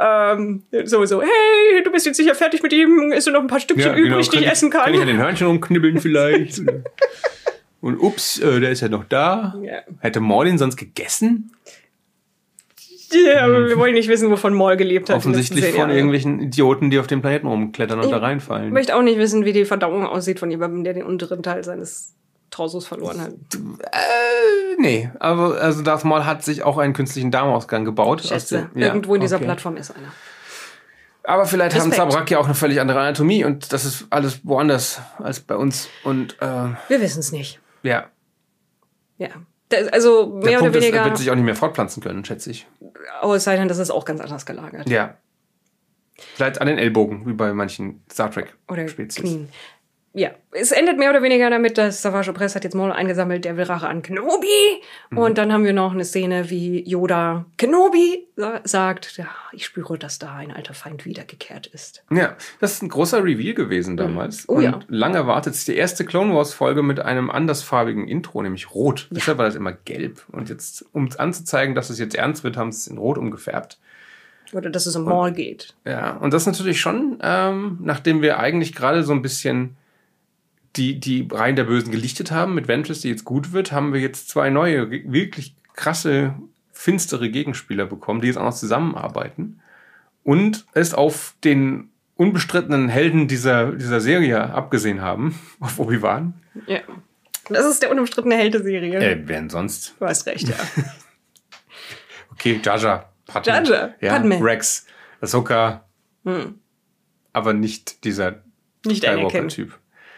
hey, du bist jetzt sicher fertig mit ihm, ist noch ein paar Stückchen übrig, die ich essen kann. Kann ich an den Hörnchen rumknibbeln vielleicht? Und ups, der ist ja noch da. Ja. Hätte Maul ihn sonst gegessen? Ja, wir wollen nicht wissen, wovon Maul gelebt hat. Offensichtlich von irgendwelchen Idioten, die auf dem Planeten rumklettern und da reinfallen. Ich möchte auch nicht wissen, wie die Verdauung aussieht von jemandem, der den unteren Teil seines Torsos verloren hat. Nee, aber also Darth Maul hat sich auch einen künstlichen Darmausgang gebaut. Schätze, irgendwo in dieser Plattform ist einer. Aber vielleicht haben Zabrak ja auch eine völlig andere Anatomie und das ist alles woanders als bei uns. Und wir wissen es nicht. Ja. Ja. Also mehr oder weniger. Er wird sich auch nicht mehr fortpflanzen können, schätze ich. Aber es sei denn, das ist auch ganz anders gelagert. Ja. Vielleicht an den Ellbogen, wie bei manchen Star Trek-Spezies. Oder Knien. Ja, es endet mehr oder weniger damit, dass Savage Opress hat jetzt Maul eingesammelt, der will Rache an Kenobi. Und dann haben wir noch eine Szene, wie Yoda Kenobi sagt, ja, ich spüre, dass da ein alter Feind wiedergekehrt ist. Ja, das ist ein großer Reveal gewesen damals. Und lang erwartet ist die erste Clone Wars-Folge mit einem andersfarbigen Intro, nämlich rot. Ja. Deshalb war das immer gelb. Und jetzt, um anzuzeigen, dass es jetzt ernst wird, haben sie es in rot umgefärbt. Oder dass es um Maul geht. Ja, und das natürlich schon, nachdem wir eigentlich gerade so ein bisschen die Reihen der Bösen gelichtet haben mit Ventress, die jetzt gut wird, haben wir jetzt 2 neue, wirklich krasse, finstere Gegenspieler bekommen, die jetzt auch noch zusammenarbeiten. Und es auf den unbestrittenen Helden dieser Serie abgesehen haben, auf Obi-Wan. Ja. Das ist der unumstrittene Held der Serie. Wer denn sonst? Du hast recht, ja. Okay, Jar Jar. Padme. Rex, Ahsoka. Aber nicht dieser Skywalker-Typ.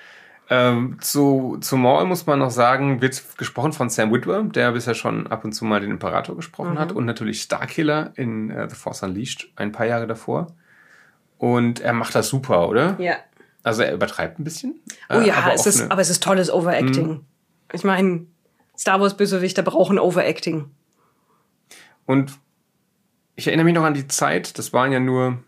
Zu Maul muss man noch sagen, wird gesprochen von Sam Witwer, der bisher schon ab und zu mal den Imperator gesprochen hat, und natürlich Starkiller in The Force Unleashed ein paar Jahre davor. Und er macht das super, oder? Ja. Also er übertreibt ein bisschen. Oh ja, aber es ist tolles Overacting. Ich meine, Star Wars-Bösewichter brauchen Overacting. Und ich erinnere mich noch an die Zeit, das waren ja nur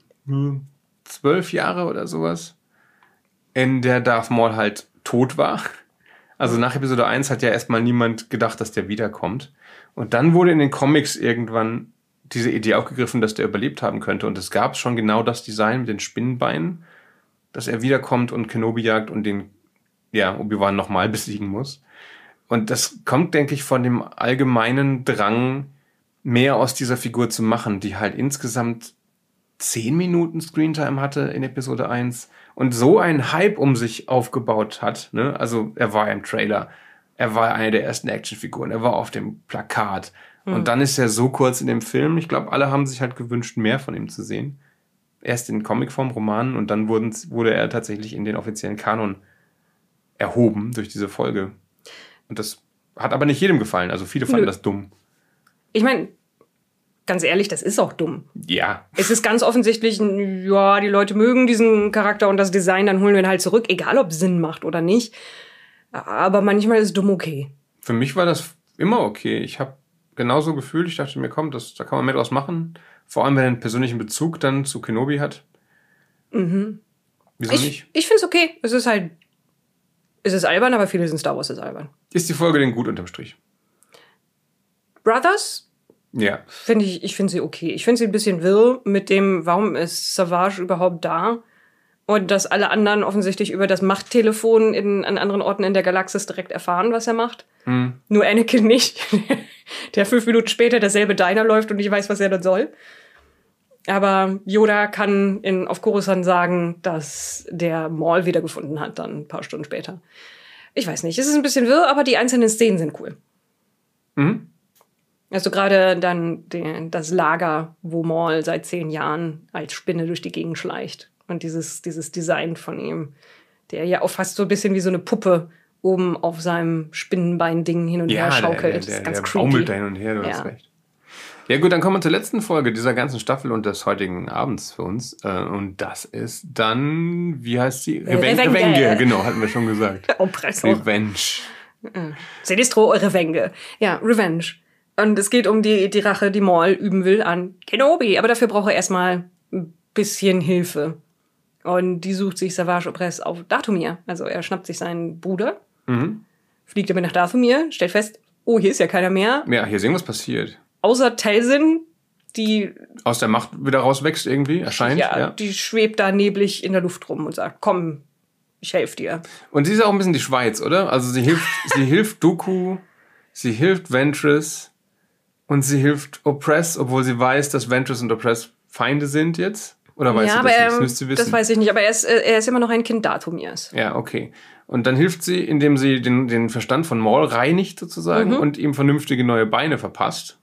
12 Jahre oder sowas, in der Darth Maul halt tot war. Also nach Episode 1 hat ja erstmal niemand gedacht, dass der wiederkommt. Und dann wurde in den Comics irgendwann diese Idee aufgegriffen, dass der überlebt haben könnte. Und es gab schon genau das Design mit den Spinnenbeinen, dass er wiederkommt und Kenobi jagt und den Obi-Wan nochmal besiegen muss. Und das kommt, denke ich, von dem allgemeinen Drang, mehr aus dieser Figur zu machen, die halt insgesamt 10 Minuten Screentime hatte in Episode 1 und so einen Hype um sich aufgebaut hat. Ne? Also er war im Trailer, er war eine der ersten Actionfiguren, er war auf dem Plakat. Und dann ist er so kurz in dem Film. Ich glaube, alle haben sich halt gewünscht, mehr von ihm zu sehen. Erst in Comicform, Romanen, und dann wurde er tatsächlich in den offiziellen Kanon erhoben durch diese Folge. Und das hat aber nicht jedem gefallen. Also viele fanden das dumm. Ich meine, ganz ehrlich, das ist auch dumm. Ja. Es ist ganz offensichtlich, ja, die Leute mögen diesen Charakter und das Design, dann holen wir ihn halt zurück, egal ob es Sinn macht oder nicht. Aber manchmal ist dumm okay. Für mich war das immer okay. Ich habe genauso gefühlt. Ich dachte mir, komm, da kann man mehr draus machen. Vor allem, wenn er einen persönlichen Bezug dann zu Kenobi hat. Wieso nicht? Ich finde es okay. Es ist albern, aber viele sind Star Wars ist albern. Ist die Folge denn gut unterm Strich? Brothers? Ja. Ich finde sie okay. Ich finde sie ein bisschen wirr mit dem, warum ist Savage überhaupt da? Und dass alle anderen offensichtlich über das Machttelefon an anderen Orten in der Galaxis direkt erfahren, was er macht. Nur Anakin nicht. Der 5 Minuten später derselbe Diner läuft und nicht weiß, was er dann soll. Aber Yoda kann auf Coruscant sagen, dass der Maul wiedergefunden hat, dann ein paar Stunden später. Ich weiß nicht, es ist ein bisschen wirr, aber die einzelnen Szenen sind cool. Also gerade dann das Lager, wo Maul seit 10 Jahren als Spinne durch die Gegend schleicht. Und dieses Design von ihm, der ja auch fast so ein bisschen wie so eine Puppe oben auf seinem Spinnenbein-Ding hin und her schaukelt. Das ist ganz creepy. Baumelt da hin und her, du hast recht. Ja gut, dann kommen wir zur letzten Folge dieser ganzen Staffel und des heutigen Abends für uns. Und das ist dann, wie heißt sie? Revenge, genau, hatten wir schon gesagt. Revenge. Sinistro Revenge. Ja, Revenge. Und es geht um die Rache, die Maul üben will an Kenobi. Aber dafür braucht er erstmal ein bisschen Hilfe. Und die sucht sich Savage Opress auf Dathomir. Also er schnappt sich seinen Bruder, fliegt damit nach Dathomir, stellt fest, oh, hier ist ja keiner mehr. Ja, hier ist irgendwas passiert. Außer Talzin, die aus der Macht wieder rauswächst irgendwie, erscheint. Ja, die schwebt da neblig in der Luft rum und sagt, komm, ich helfe dir. Und sie ist auch ein bisschen die Schweiz, oder? Also sie hilft Dooku, sie hilft Ventress und sie hilft Opress, obwohl sie weiß, dass Ventress und Opress Feinde sind jetzt. Oder weißt du das nicht? Das müsst ihr wissen. Das weiß ich nicht, aber er ist immer noch ein Kind Dathomirs. Ja, okay. Und dann hilft sie, indem sie den Verstand von Maul reinigt sozusagen und ihm vernünftige neue Beine verpasst.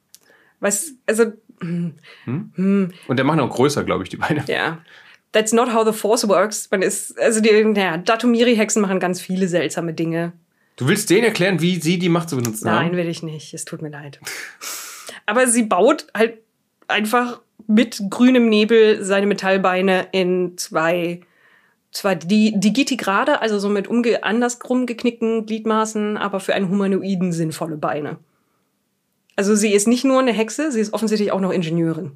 Und der macht auch größer, glaube ich, die Beine. Ja. That's not how the Force works. Dathomiri-Hexen machen ganz viele seltsame Dinge. Du willst denen erklären, wie sie die Macht zu benutzen haben? Nein, will ich nicht. Es tut mir leid. Aber sie baut halt einfach mit grünem Nebel seine Metallbeine in zwar die Digitigrade, also so mit andersrum geknickten Gliedmaßen, aber für einen Humanoiden sinnvolle Beine. Also sie ist nicht nur eine Hexe, sie ist offensichtlich auch noch Ingenieurin.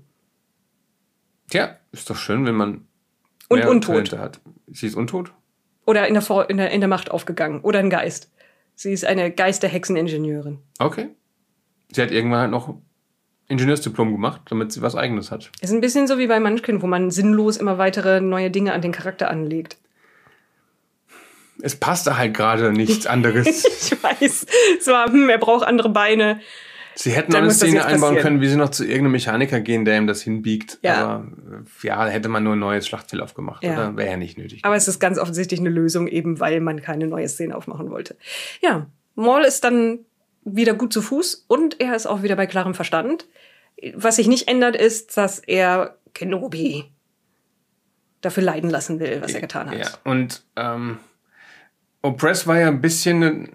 Tja, ist doch schön, wenn man und untot hat. Sie ist untot? Oder in der Macht aufgegangen. Oder ein Geist. Sie ist eine Geister-Hexen-Ingenieurin. Okay. Sie hat irgendwann halt noch Ingenieursdiplom gemacht, damit sie was Eigenes hat. Ist ein bisschen so wie bei Munchkin, wo man sinnlos immer weitere neue Dinge an den Charakter anlegt. Es passte halt gerade nichts anderes. Ich weiß. Es war, er braucht andere Beine. Sie hätten auch eine Szene einbauen können, wie sie noch zu irgendeinem Mechaniker gehen, der ihm das hinbiegt. Ja. Aber ja, hätte man nur ein neues Schlachtfeld aufgemacht. Ja. Oder wäre ja nicht nötig. Aber es ist ganz offensichtlich eine Lösung, eben weil man keine neue Szene aufmachen wollte. Ja, Maul ist dann wieder gut zu Fuß und er ist auch wieder bei klarem Verstand. Was sich nicht ändert, ist, dass er Kenobi dafür leiden lassen will, was er getan hat. Ja, und Opress war ja ein bisschen...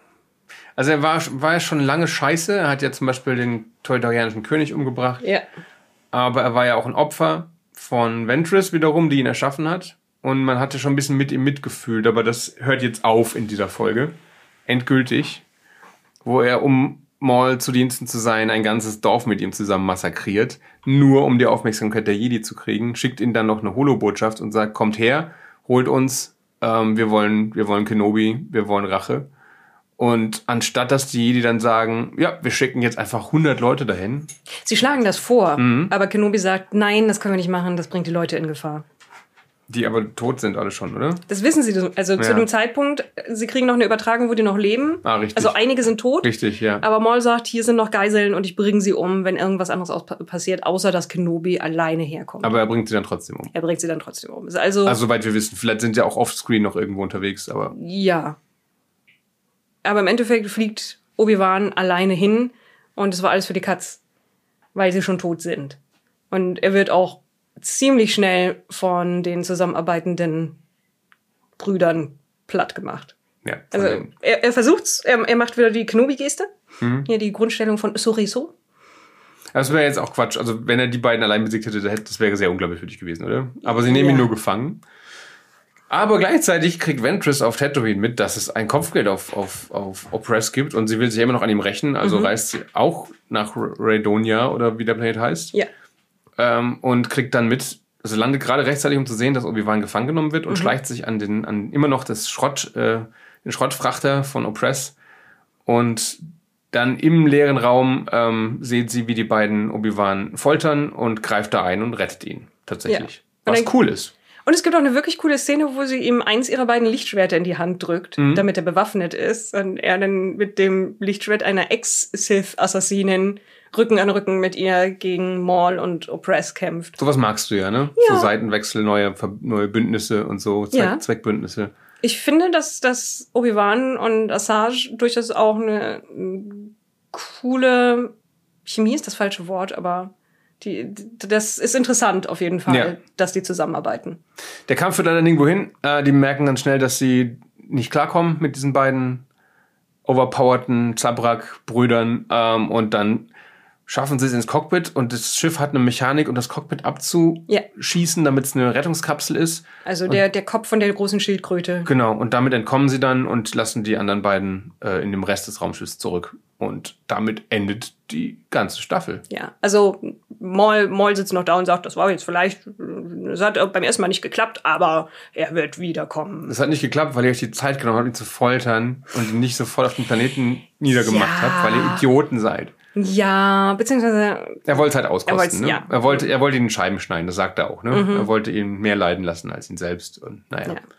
Also er war ja schon lange scheiße. Er hat ja zum Beispiel den Toydarianischen König umgebracht. Ja. Aber er war ja auch ein Opfer von Ventress wiederum, die ihn erschaffen hat. Und man hatte schon ein bisschen mit ihm mitgefühlt. Aber das hört jetzt auf in dieser Folge. Endgültig. Wo er, um Maul zu Diensten zu sein, ein ganzes Dorf mit ihm zusammen massakriert. Nur um die Aufmerksamkeit der Jedi zu kriegen. Schickt ihn dann noch eine Holo-Botschaft und sagt, kommt her, holt uns. Wir wollen Kenobi, wir wollen Rache. Und anstatt, dass die Jedi dann sagen, ja, wir schicken jetzt einfach 100 Leute dahin. Sie schlagen das vor, aber Kenobi sagt, nein, das können wir nicht machen, das bringt die Leute in Gefahr. Die aber tot sind alle schon, oder? Das wissen sie, also zu dem Zeitpunkt, sie kriegen noch eine Übertragung, wo die noch leben. Ah, richtig. Also einige sind tot. Richtig, ja. Aber Maul sagt, hier sind noch Geiseln und ich bringe sie um, wenn irgendwas anderes passiert, außer dass Kenobi alleine herkommt. Aber er bringt sie dann trotzdem um. Er bringt sie dann trotzdem um. Also soweit wir wissen, vielleicht sind sie auch offscreen noch irgendwo unterwegs, aber... Ja. Aber im Endeffekt fliegt Obi-Wan alleine hin und es war alles für die Katz, weil sie schon tot sind. Und er wird auch ziemlich schnell von den zusammenarbeitenden Brüdern platt gemacht. Ja. Also er versucht's, er macht wieder die Kenobi-Geste. Hier die Grundstellung von Soriso. Das wäre jetzt auch Quatsch. Also wenn er die beiden allein besiegt hätte, das wäre sehr unglaubwürdig gewesen, oder? Aber sie nehmen ihn nur gefangen. Aber gleichzeitig kriegt Ventress auf Tatooine mit, dass es ein Kopfgeld auf Opress gibt und sie will sich immer noch an ihm rächen. Also reist sie auch nach Raydonia oder wie der Planet heißt. Ja. Und kriegt dann mit, also landet gerade rechtzeitig, um zu sehen, dass Obi-Wan gefangen genommen wird und schleicht sich an immer noch den Schrottfrachter von Opress. Und dann im leeren Raum sieht sie, wie die beiden Obi-Wan foltern und greift da ein und rettet ihn tatsächlich. Ja. Was cool ist. Und es gibt auch eine wirklich coole Szene, wo sie ihm eins ihrer beiden Lichtschwerter in die Hand drückt, damit er bewaffnet ist. Und er dann mit dem Lichtschwert einer Ex-Sith-Assassinen Rücken an Rücken mit ihr gegen Maul und Opress kämpft. Sowas magst du ja, ne? Ja. So Seitenwechsel, neue Bündnisse und so, Zweckbündnisse. Ich finde, dass Obi-Wan und Asajj durchaus auch eine coole Chemie ist das falsche Wort, aber das ist interessant auf jeden Fall, dass die zusammenarbeiten. Der Kampf führt dann irgendwo hin. Die merken dann schnell, dass sie nicht klarkommen mit diesen beiden overpowerten Zabrak-Brüdern. Und dann schaffen sie es ins Cockpit und das Schiff hat eine Mechanik, um das Cockpit abzuschießen, damit es eine Rettungskapsel ist. Also der Kopf von der großen Schildkröte. Genau, und damit entkommen sie dann und lassen die anderen beiden in dem Rest des Raumschiffs zurück. Und damit endet die ganze Staffel. Ja, also Maul sitzt noch da und sagt, das war jetzt vielleicht, das hat beim ersten Mal nicht geklappt, aber er wird wiederkommen. Das hat nicht geklappt, weil ihr euch die Zeit genommen habt, ihn zu foltern und ihn nicht sofort auf den Planeten niedergemacht habt, weil ihr Idioten seid. Ja, beziehungsweise... Er wollte es halt auskosten, ne? Ja. Er wollte ihn in Scheiben schneiden, das sagt er auch, ne? Er wollte ihn mehr leiden lassen als ihn selbst und naja. Ja.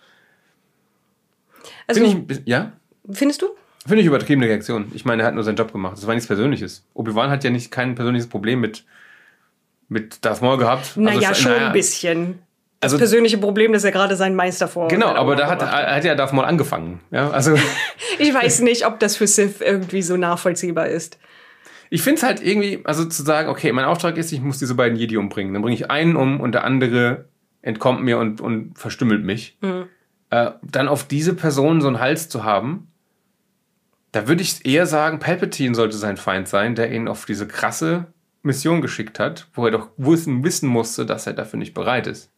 Also, Findest du? Finde ich übertriebene Reaktion. Ich meine, er hat nur seinen Job gemacht. Das war nichts Persönliches. Obi-Wan hat ja kein persönliches Problem mit Darth Maul gehabt. Naja, schon ein bisschen. Das persönliche Problem, dass er gerade seinen Meister vor... Genau, aber da hat ja Darth Maul angefangen. Ja, also ich weiß nicht, ob das für Sith irgendwie so nachvollziehbar ist. Ich finde es halt irgendwie, also zu sagen, okay, mein Auftrag ist, ich muss diese beiden Jedi umbringen. Dann bringe ich einen um und der andere entkommt mir und verstümmelt mich. Dann auf diese Person so einen Hals zu haben, da würde ich eher sagen, Palpatine sollte sein Feind sein, der ihn auf diese krasse Mission geschickt hat, wo er doch wissen musste, dass er dafür nicht bereit ist.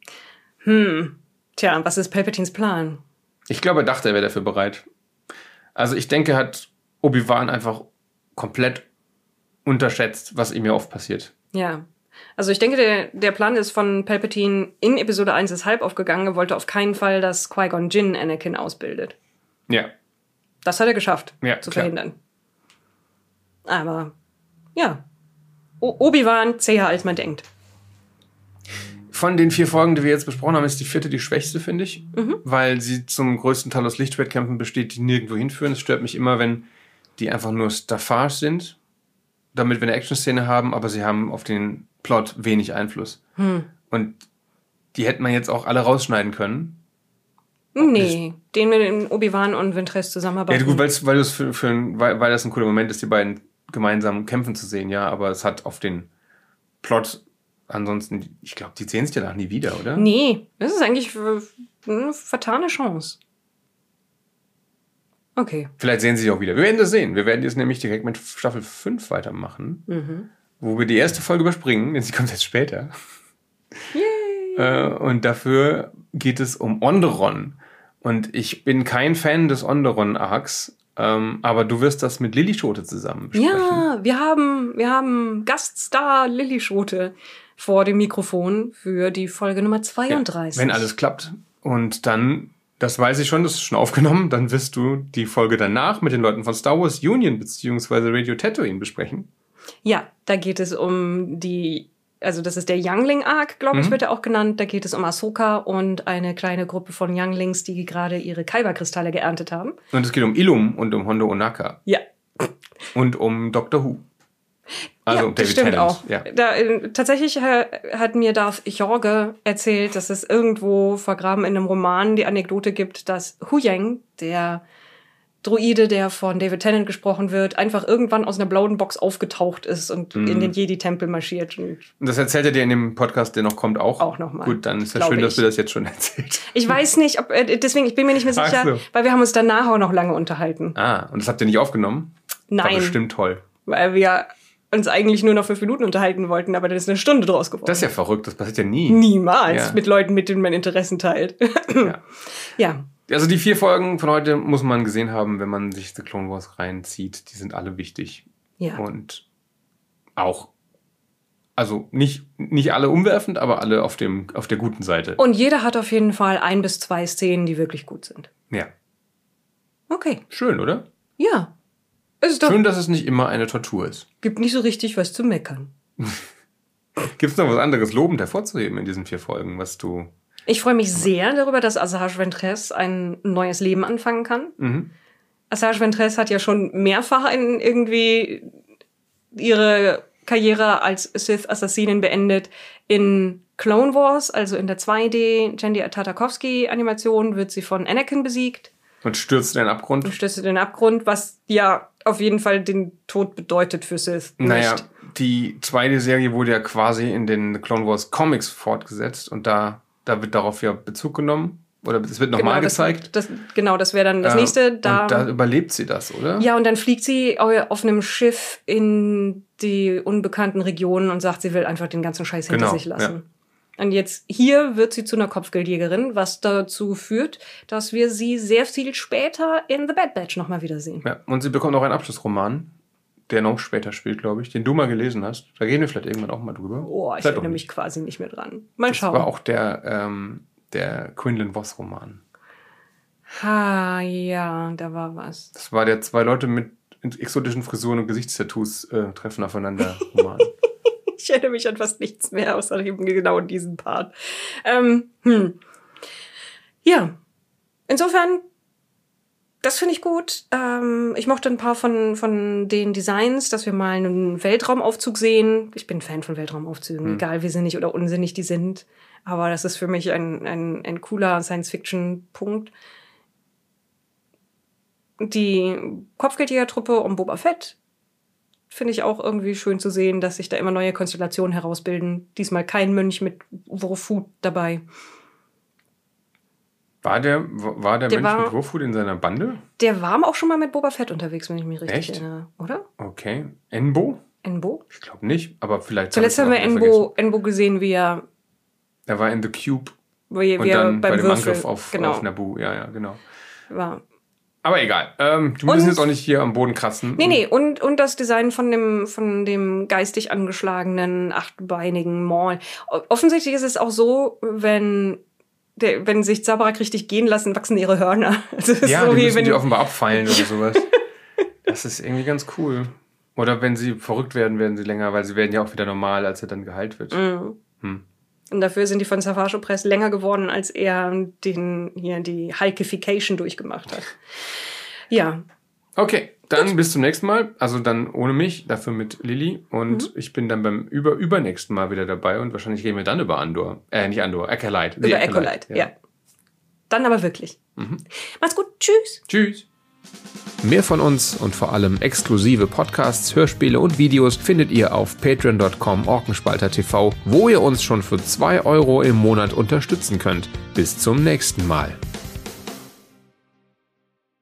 Tja, was ist Palpatines Plan? Ich glaube, er dachte, er wäre dafür bereit. Also ich denke, er hat Obi-Wan einfach komplett unterschätzt, was ihm ja oft passiert. Ja, also ich denke, der Plan ist von Palpatine in Episode 1 ist halb aufgegangen. Er wollte auf keinen Fall, dass Qui-Gon Jinn Anakin ausbildet. Ja. Das hat er geschafft, zu verhindern. Aber, ja. Obi-Wan zäher, als man denkt. Von den 4 Folgen, die wir jetzt besprochen haben, ist die 4. die schwächste, finde ich. Weil sie zum größten Teil aus Lichtschwertkämpfen besteht, die nirgendwo hinführen. Es stört mich immer, wenn die einfach nur Staffage sind, damit wir eine Action-Szene haben, aber sie haben auf den Plot wenig Einfluss. Und die hätte man jetzt auch alle rausschneiden können. Nee, den mit den Obi-Wan und Ventress zusammenarbeiten. Ja, gut, weil das ein cooler Moment ist, die beiden gemeinsam kämpfen zu sehen, ja, aber es hat auf den Plot ansonsten, ich glaube, die sehen sich danach nie wieder, oder? Nee, das ist eigentlich eine vertane Chance. Okay. Vielleicht sehen sie sich auch wieder. Wir werden das sehen. Wir werden jetzt nämlich direkt mit Staffel 5 weitermachen, wo wir die erste Folge überspringen, denn sie kommt jetzt später. Yay! Und dafür geht es um Onderon. Und ich bin kein Fan des Onderon-Arcs, aber du wirst das mit Lilly Schote zusammen besprechen. Ja, wir haben Gaststar Lilly Schote vor dem Mikrofon für die Folge Nummer 32. Ja, wenn alles klappt. Und dann, das weiß ich schon, das ist schon aufgenommen, dann wirst du die Folge danach mit den Leuten von Star Wars Union bzw. Radio Tatooine besprechen. Ja, da geht es um also das ist der Youngling-Arc, glaube ich, wird er auch genannt. Da geht es um Ahsoka und eine kleine Gruppe von Younglings, die gerade ihre Kyber-Kristalle geerntet haben. Und es geht um Ilum und um Hondo Ohnaka. Ja. Und um Doctor Who. Also ja, um David stimmt Tennant. auch. Ja. Tatsächlich hat mir Darth Jorge erzählt, dass es irgendwo vergraben in einem Roman die Anekdote gibt, dass Huyang, der Droide, der von David Tennant gesprochen wird, einfach irgendwann aus einer blauen Box aufgetaucht ist und in den Jedi-Tempel marschiert. Und das erzählt er dir in dem Podcast, der noch kommt, auch? Auch nochmal. Gut, dann ist ja schön, dass du das jetzt schon erzählt. Ich weiß nicht, deswegen, ich bin mir nicht mehr sicher, weil wir haben uns danach auch noch lange unterhalten. Und das habt ihr nicht aufgenommen? Nein. Das war bestimmt toll. Weil wir uns eigentlich nur noch 5 Minuten unterhalten wollten, aber dann ist eine Stunde draus geworden. Das ist ja verrückt, das passiert ja nie. Niemals mit Leuten, mit denen man Interessen teilt. Ja. Also die 4 Folgen von heute muss man gesehen haben, wenn man sich The Clone Wars reinzieht. Die sind alle wichtig. Ja. Und auch, also nicht alle umwerfend, aber alle auf der guten Seite. Und jeder hat auf jeden Fall 1 bis 2 Szenen, die wirklich gut sind. Ja. Okay. Schön, oder? Ja. Es ist doch schön, dass es nicht immer eine Tortur ist. Gibt nicht so richtig was zu meckern. Gibt es noch was anderes lobend hervorzuheben in diesen 4 Folgen, was du... Ich freue mich sehr darüber, dass Asajj Ventress ein neues Leben anfangen kann. Asajj Ventress hat ja schon mehrfach irgendwie ihre Karriere als Sith-Assassinin beendet. In Clone Wars, also in der 2D Genndy Tartakovsky-Animation, wird sie von Anakin besiegt. Und stürzt in den Abgrund. Und stürzt in den Abgrund, was ja auf jeden Fall den Tod bedeutet für Sith. Naja, die 2D-Serie wurde ja quasi in den Clone Wars Comics fortgesetzt und da wird darauf ja Bezug genommen. Oder es wird nochmal gezeigt. Das wäre dann das nächste. Und da überlebt sie das, oder? Ja, und dann fliegt sie auf einem Schiff in die unbekannten Regionen und sagt, sie will einfach den ganzen Scheiß hinter sich lassen. Ja. Und jetzt hier wird sie zu einer Kopfgeldjägerin, was dazu führt, dass wir sie sehr viel später in The Bad Batch nochmal wiedersehen. Ja, und sie bekommt auch einen Abschlussroman, der noch später spielt, glaube ich, den du mal gelesen hast. Da reden wir vielleicht irgendwann auch mal drüber. Oh, ich erinnere mich quasi nicht mehr dran. Mal schauen. Das war auch der Quinlan Voss-Roman. Ja, da war was. Das war der 2 Leute mit exotischen Frisuren und Gesichtstattoos treffen aufeinander Roman. Ich erinnere mich an fast nichts mehr, außer eben genau diesen Part. Ja, insofern, das finde ich gut. Ich mochte ein paar von den Designs, dass wir mal einen Weltraumaufzug sehen. Ich bin Fan von Weltraumaufzügen, egal wie sinnig oder unsinnig die sind. Aber das ist für mich ein cooler Science-Fiction-Punkt. Die Kopfgeldjägertruppe um Boba Fett finde ich auch irgendwie schön zu sehen, dass sich da immer neue Konstellationen herausbilden. Diesmal kein Mönch mit Wurfhut dabei. War der Mönch mit Wurfhut in seiner Bande? Der war auch schon mal mit Boba Fett unterwegs, wenn ich mich richtig erinnere, oder? Okay. Enbo? Ich glaube nicht, aber vielleicht... Zuletzt haben wir Enbo gesehen, wie er... Er war in The Cube. Und dann bei dem Würfel. Angriff auf Naboo. Ja, genau. War... Aber egal. Wir müssen jetzt auch nicht hier am Boden kratzen. Nee. Und das Design von dem geistig angeschlagenen, 8-beinigen Maul. Offensichtlich ist es auch so, wenn sich Zabrak richtig gehen lassen, wachsen ihre Hörner. Also ja, so die müssen die offenbar abfeilen oder sowas. Das ist irgendwie ganz cool. Oder wenn sie verrückt werden, werden sie länger, weil sie werden ja auch wieder normal, als er dann geheilt wird. Und dafür sind die von Savage Opress länger geworden, als er die Hulkification durchgemacht hat. Ja. Okay, dann bis zum nächsten Mal. Also dann ohne mich, dafür mit Lilly. Und ich bin dann beim übernächsten Mal wieder dabei. Und wahrscheinlich reden wir dann über Andor. Nicht Andor, Acolyte. Über Acolyte, ja. Dann aber wirklich. Macht's gut. Tschüss. Tschüss. Mehr von uns und vor allem exklusive Podcasts, Hörspiele und Videos findet ihr auf patreon.com/orkenspalter.tv, wo ihr uns schon für 2 € im Monat unterstützen könnt. Bis zum nächsten Mal.